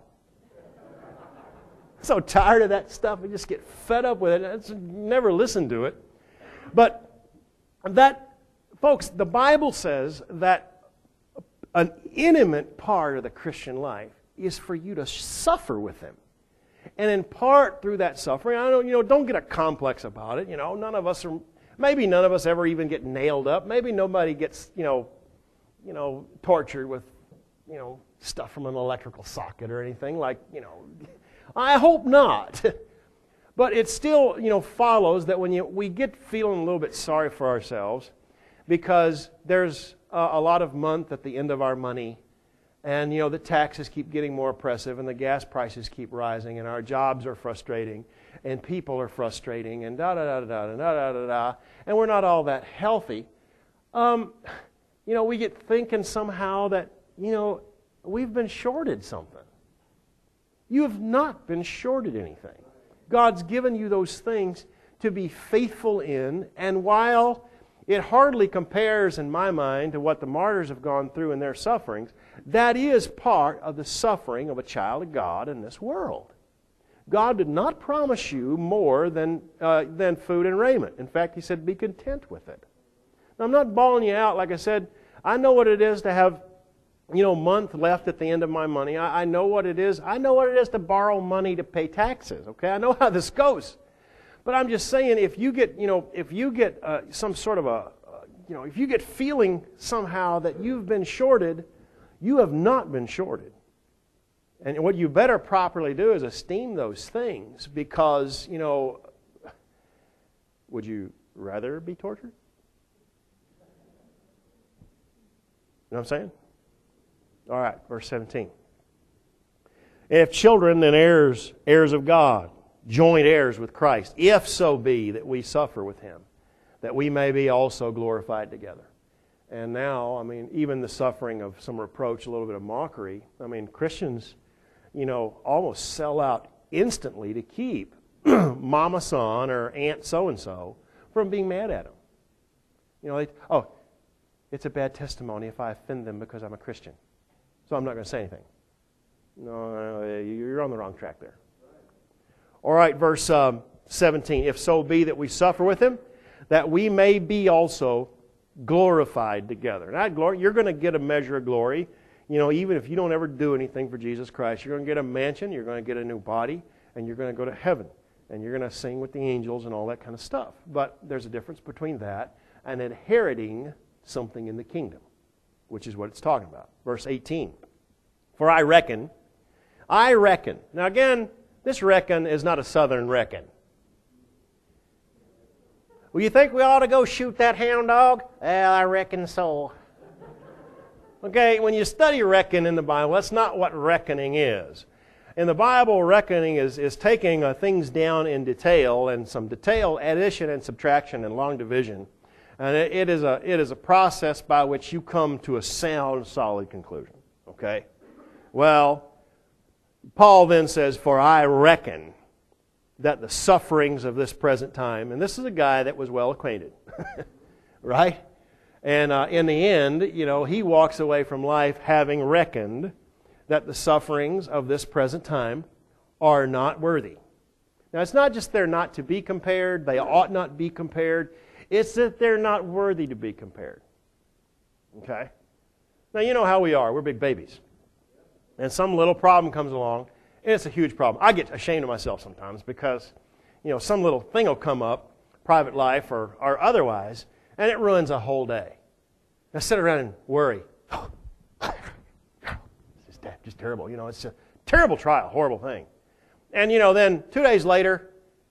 I'm so tired of that stuff. I just get fed up with it. I just never listen to it. But that, folks, the Bible says that an intimate part of the Christian life is for you to suffer with Him. And in part through that suffering, I don't, you know, don't get a complex about it. You know, none of us are, maybe none of us ever even get nailed up. Maybe nobody gets, you know, you know, tortured with, you know, stuff from an electrical socket or anything like, you know. I hope not. But it still, you know, follows that when you, we get feeling a little bit sorry for ourselves because there's uh, a lot of month at the end of our money. And, you know, the taxes keep getting more oppressive and the gas prices keep rising and our jobs are frustrating and people are frustrating and da-da-da-da-da, da-da-da-da, and we're not all that healthy. Um, you know, we get thinking somehow that, you know, we've been shorted something. You have not been shorted anything. God's given you those things to be faithful in, and while it hardly compares in my mind to what the martyrs have gone through in their sufferings, that is part of the suffering of a child of God in this world. God did not promise you more than, uh, than food and raiment. In fact, He said, be content with it. Now, I'm not bawling you out. Like I said, I know what it is to have, you know, a month left at the end of my money. I, I know what it is. I know what it is to borrow money to pay taxes. Okay, I know how this goes. But I'm just saying, if you get, you know, if you get uh, some sort of a, uh, you know, if you get feeling somehow that you've been shorted, you have not been shorted. And what you better properly do is esteem those things because, you know, would you rather be tortured? You know what I'm saying? All right, verse seventeen. If children, then heirs, heirs of God, joint heirs with Christ, if so be that we suffer with Him, that we may be also glorified together. And now, I mean, even the suffering of some reproach, a little bit of mockery, I mean, Christians, you know, almost sell out instantly to keep Mama Son or Aunt So-and-so from being mad at them. You know, they, oh, it's a bad testimony if I offend them because I'm a Christian. So I'm not going to say anything. No, no, you're on the wrong track there. All right, verse um, seventeen. If so be that we suffer with Him, that we may be also glorified together. Now, glory, you're going to get a measure of glory. You know, even if you don't ever do anything for Jesus Christ, you're going to get a mansion, you're going to get a new body, and you're going to go to heaven. And you're going to sing with the angels and all that kind of stuff. But there's a difference between that and inheriting something in the kingdom, which is what it's talking about. Verse eighteen. For I reckon, I reckon. Now again, this reckon is not a southern reckon. Well, you think we ought to go shoot that hound dog? Well, I reckon so. Okay, when you study reckon in the Bible, that's not what reckoning is. In the Bible, reckoning is, is taking uh, things down in detail and some detail, addition and subtraction and long division. And it, it is a it is a process by which you come to a sound, solid conclusion. Okay? Well, Paul then says, "For I reckon that the sufferings of this present time," and this is a guy that was well acquainted, right? And uh, in the end, you know, he walks away from life having reckoned that the sufferings of this present time are not worthy. Now, it's not just they're not to be compared, they ought not be compared. It's that they're not worthy to be compared. Okay? Now, you know how we are. We're big babies. And some little problem comes along, and it's a huge problem. I get ashamed of myself sometimes because, you know, some little thing will come up, private life or, or otherwise, and it ruins a whole day. I sit around and worry. It's just, just terrible. You know, it's a terrible trial, horrible thing. And, you know, then two days later,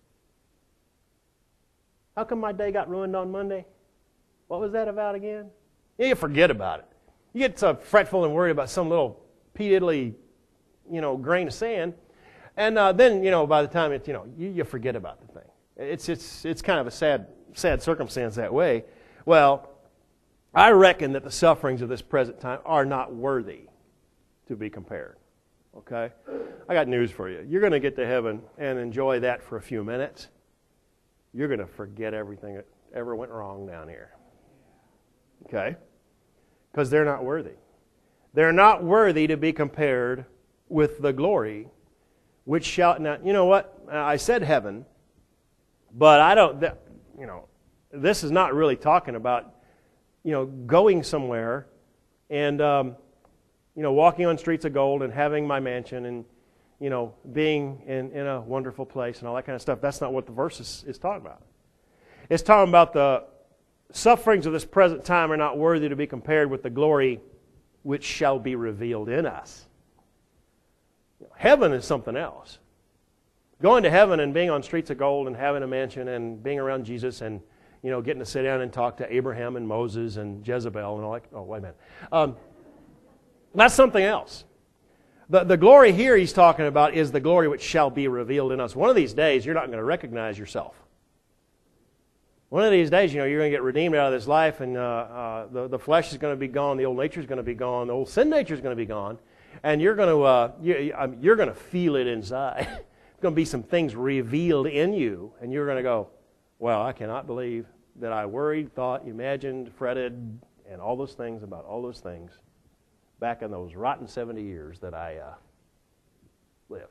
how come my day got ruined on Monday? What was that about again? You forget about it. You get so fretful and worried about some little pea-diddly, you know, grain of sand, and uh, then, you know, by the time it's, you know, you, you forget about the thing. It's it's it's kind of a sad sad circumstance that way. Well, I reckon that the sufferings of this present time are not worthy to be compared. Okay? I got news for you. You're going to get to heaven and enjoy that for a few minutes. You're going to forget everything that ever went wrong down here. Okay? Because they're not worthy. They're not worthy to be compared with the glory which shall... Now, you know what? I said heaven, but I don't... You know, this is not really talking about, you know, going somewhere and, um, you know, walking on streets of gold and having my mansion and, you know, being in, in a wonderful place and all that kind of stuff. That's not what the verse is, is talking about. It's talking about the sufferings of this present time are not worthy to be compared with the glory which shall be revealed in us. Heaven is something else. Going to heaven and being on streets of gold and having a mansion and being around Jesus and, you know, getting to sit down and talk to Abraham and Moses and Jezebel and all that. Oh, wait a minute. Um, that's something else. The, the glory here he's talking about is the glory which shall be revealed in us. One of these days, you're not going to recognize yourself. One of these days, you know, you're going to get redeemed out of this life, and uh, uh, the, the flesh is going to be gone, the old nature is going to be gone, the old sin nature is going to be gone, and you're going to uh, you, you're going to feel it inside. There's going to be some things revealed in you, and you're going to go, well, I cannot believe that I worried, thought, imagined, fretted, and all those things about all those things back in those rotten seventy years that I uh, lived.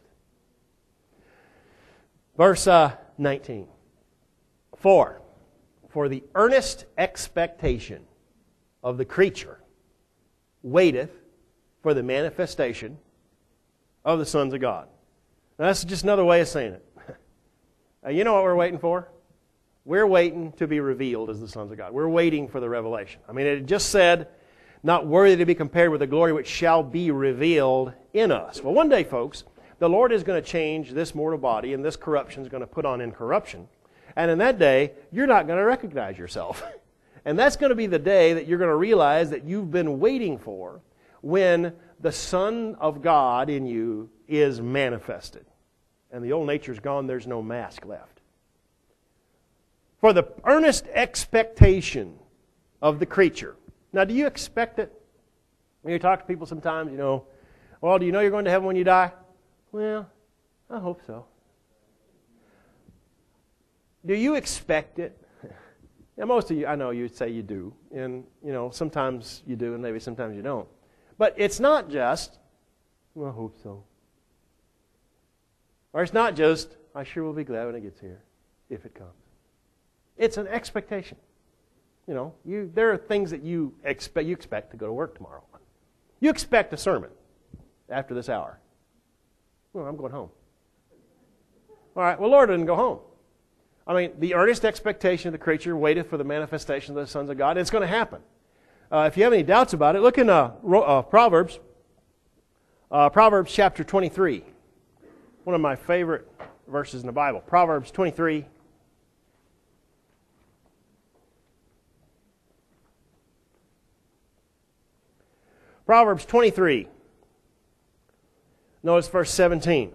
Verse uh, nineteen. For, for the earnest expectation of the creature waiteth for the manifestation of the sons of God. Now, that's just another way of saying it. uh, you know what we're waiting for? We're waiting to be revealed as the sons of God. We're waiting for the revelation. I mean, it just said, not worthy to be compared with the glory which shall be revealed in us. Well, one day, folks, the Lord is going to change this mortal body, and this corruption is going to put on incorruption. And in that day, you're not going to recognize yourself. And that's going to be the day that you're going to realize that you've been waiting for, when the Son of God in you is manifested. And the old nature's gone, there's no mask left. For the earnest expectation of the creature. Now, do you expect it? When you talk to people sometimes, you know, well, do you know you're going to heaven when you die? Well, I hope so. Do you expect it? Now, most of you, I know you'd say you do. And, you know, sometimes you do and maybe sometimes you don't. But it's not just, well, I hope so. Or it's not just, I sure will be glad when it gets here, if it comes. It's an expectation. You know, you there are things that you expect. You expect to go to work tomorrow. You expect a sermon after this hour. Well, I'm going home. All right. Well, Lord didn't go home. I mean, the earnest expectation of the creature waiteth for the manifestation of the sons of God. It's going to happen. Uh, if you have any doubts about it, look in uh, uh, Proverbs. Uh, Proverbs chapter twenty-three. One of my favorite verses in the Bible. Proverbs twenty-three. Proverbs twenty-three. Notice verse seventeen.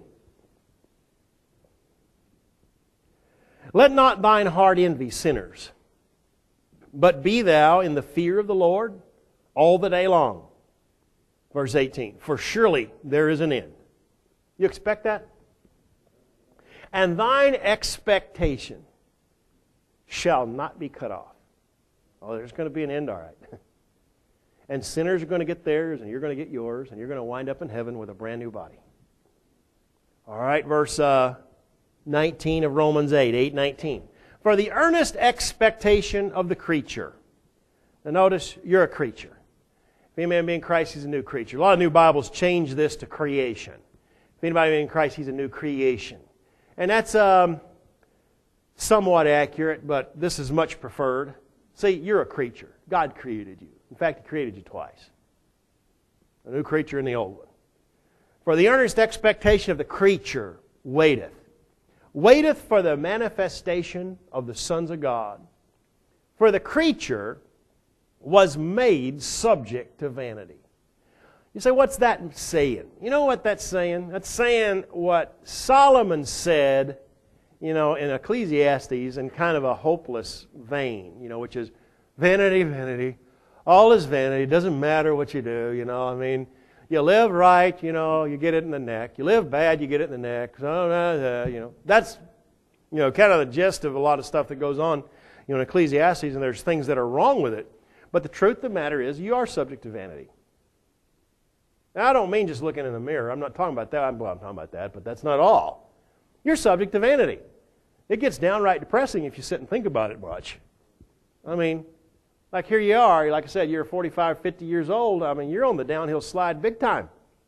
Let not thine heart envy sinners, But be thou in the fear of the Lord all the day long. Verse eighteen, for surely there is an end. You expect that? And thine expectation shall not be cut off. Oh, there's going to be an end, all right. And sinners are going to get theirs, and you're going to get yours, and you're going to wind up in heaven with a brand new body. All right, verse uh, nineteen of Romans eight, eight nineteen. For the earnest expectation of the creature. Now notice, you're a creature. If any man be in Christ, he's a new creature. A lot of new Bibles change this to creation. If anybody be in Christ, he's a new creation. And that's um, somewhat accurate, but this is much preferred. See, you're a creature. God created you. In fact, He created you twice. A new creature and the old one. For the earnest expectation of the creature waiteth. Waiteth for the manifestation of the sons of God. For the creature was made subject to vanity. You say, what's that saying? You know what that's saying? That's saying what Solomon said, you know, in Ecclesiastes in kind of a hopeless vein, you know, which is vanity, vanity. All is vanity. It doesn't matter what you do, you know. I mean, you live right, you know, you get it in the neck. You live bad, you get it in the neck. So, you know, that's, you know, kind of the gist of a lot of stuff that goes on, you know, in Ecclesiastes, and there's things that are wrong with it. But the truth of the matter is, you are subject to vanity. Now, I don't mean just looking in the mirror. I'm not talking about that. Well, I'm talking about that, but that's not all. You're subject to vanity. It gets downright depressing if you sit and think about it much. I mean, like here you are, like I said, you're forty-five, fifty years old. I mean, you're on the downhill slide big time.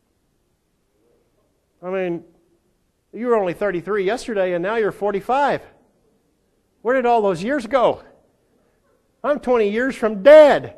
I mean, you were only thirty-three yesterday, and now you're forty-five. Where did all those years go? I'm twenty years from dead.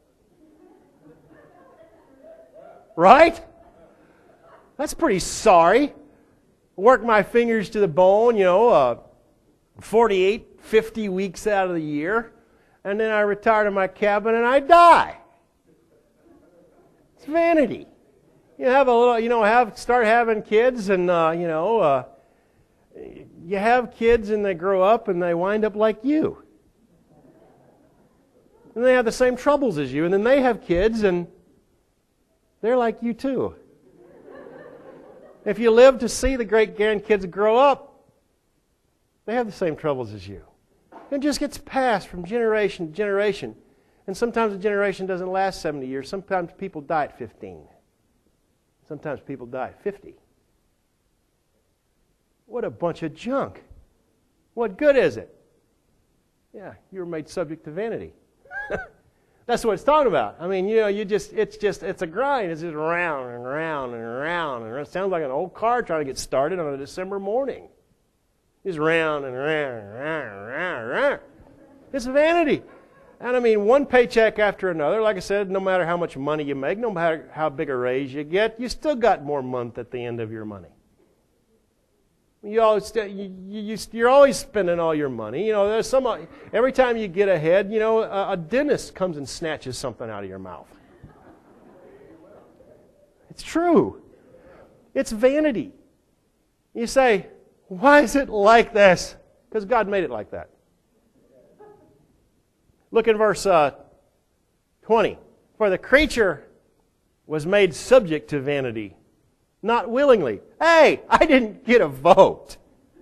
Right? That's pretty sorry. Work my fingers to the bone, you know, uh, forty-eight, fifty weeks out of the year. And then I retire to my cabin and I die. It's vanity. You have a little, you know, have start having kids, and uh, you know, uh, you have kids and they grow up and they wind up like you. And they have the same troubles as you, and then they have kids and they're like you too. If you live to see the great grandkids grow up, they have the same troubles as you. It just gets passed from generation to generation. And sometimes a generation doesn't last seventy years. Sometimes people die at fifteen. Sometimes people die at fifty. What a bunch of junk. What good is it? Yeah, you were made subject to vanity. That's what it's talking about. I mean, you know, you just, it's just, it's a grind. It's just round and round and round. And it sounds like an old car trying to get started on a December morning. Just round and round and round and round and round. It's vanity. And I mean, one paycheck after another. Like I said, no matter how much money you make, no matter how big a raise you get, you still got more month at the end of your money. You always, you, you, you're always spending all your money. You know, there's some. Every time you get ahead, you know, a, a dentist comes and snatches something out of your mouth. It's true. It's vanity. You say, why is it like this? Because God made it like that. Look at verse uh, twenty. For the creature was made subject to vanity, not willingly. Hey, I didn't get a vote.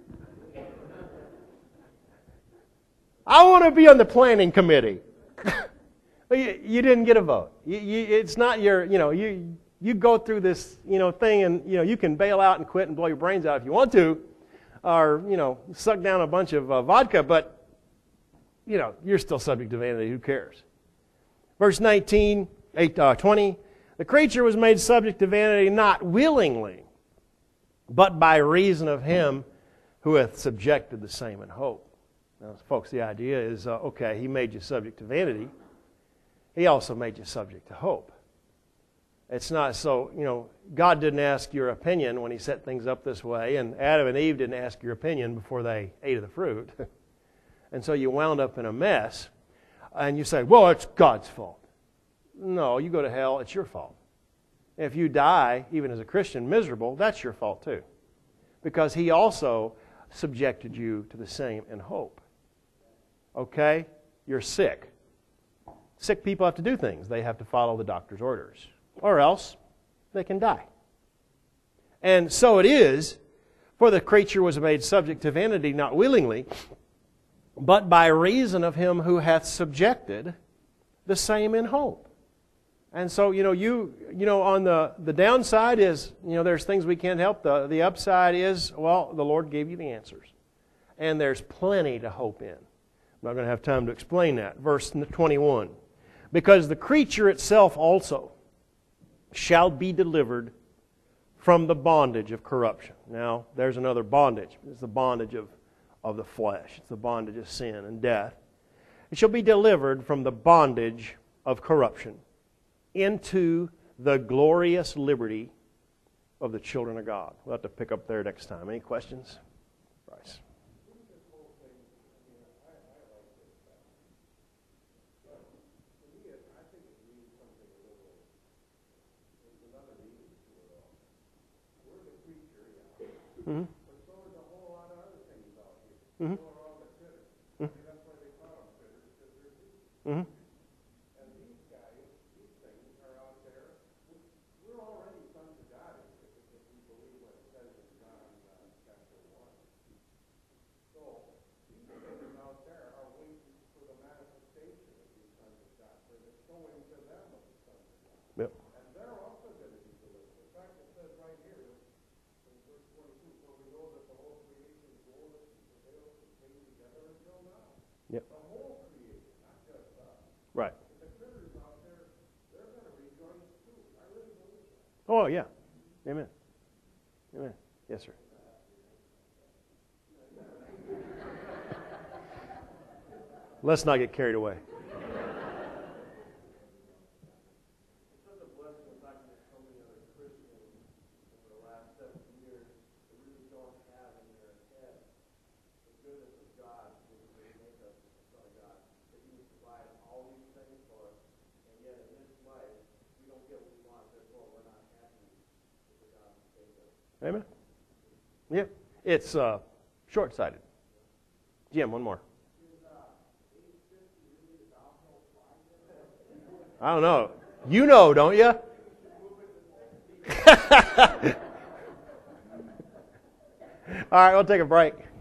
I want to be on the planning committee. you, you didn't get a vote. You, you, it's not your, you know, you you go through this, you know, thing, and you know you can bail out and quit and blow your brains out if you want to, or you know, suck down a bunch of uh, vodka, but you know you're still subject to vanity. Who cares? Verse nineteen, eight, uh, twenty. The creature was made subject to vanity not willingly, but by reason of him who hath subjected the same in hope. Now, folks, the idea is, uh, okay, he made you subject to vanity. He also made you subject to hope. It's not so, you know, God didn't ask your opinion when he set things up this way, and Adam and Eve didn't ask your opinion before they ate of the fruit. And so you wound up in a mess, and you say, well, it's God's fault. No, you go to hell, it's your fault. If you die, even as a Christian, miserable, that's your fault too. Because he also subjected you to the same in hope. Okay? You're sick. sick people have to do things. They have to follow the doctor's orders, or else they can die. And so it is, for the creature was made subject to vanity, not willingly, but by reason of him who hath subjected the same in hope. And so, you know, you you know, on the, the downside is, you know, there's things we can't help. The, the upside is, well, the Lord gave you the answers. And there's plenty to hope in. I'm not going to have time to explain that. Verse twenty-one. Because the creature itself also shall be delivered from the bondage of corruption. Now, there's another bondage. It's the bondage of, of the flesh. It's the bondage of sin and death. It shall be delivered from the bondage of corruption into the glorious liberty of the children of God. We'll have to pick up there next time. Any questions? Bryce. Mm-hmm. But so is a whole lot of other things out here. Mm-hmm. So are all the critters. Mm-hmm. That's why they call them critters, because they're people. Mm-hmm. And these guys, these things are out there. We're already sons of God if, if we believe what it says in John uh, chapter one. So these things out there are waiting for the manifestation of these sons of God, for the showing to them of the sons of God. Yep. And they're also going to be delivered. In fact, it says right here, verse twenty-two, for we know that the whole creation groaneth and travaileth and came together until now. Yep. The whole creation, not just us. Right. But the critters out there, they're going to rejoice too. I really believe that. Oh, yeah. Amen. Amen. Yes, sir. Let's not get carried away. Amen? Yeah. It's uh, short-sighted. Jim, one more. I don't know. You know, don't you? All right, we'll take a break.